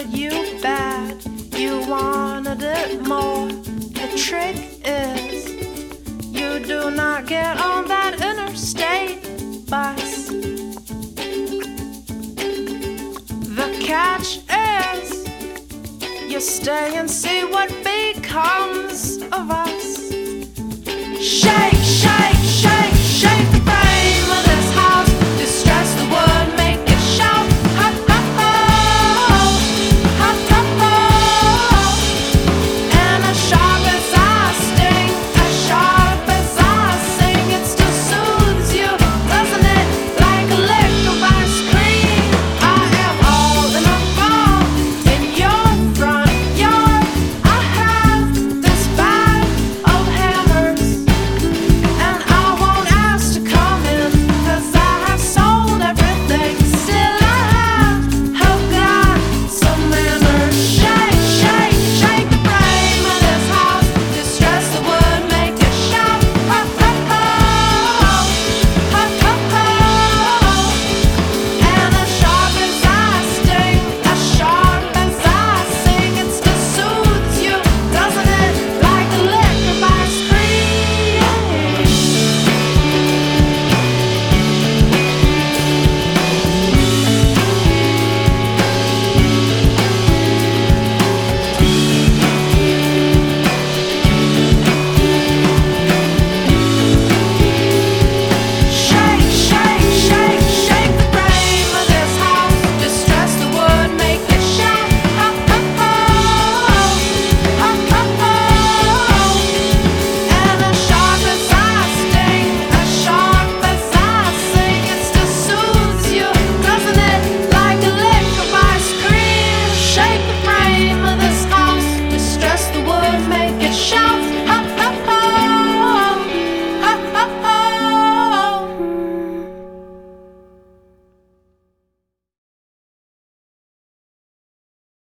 you bad, you wanted it more. The trick is, you do not get on that interstate bus. The catch is, you stay and see what becomes of us. Shame.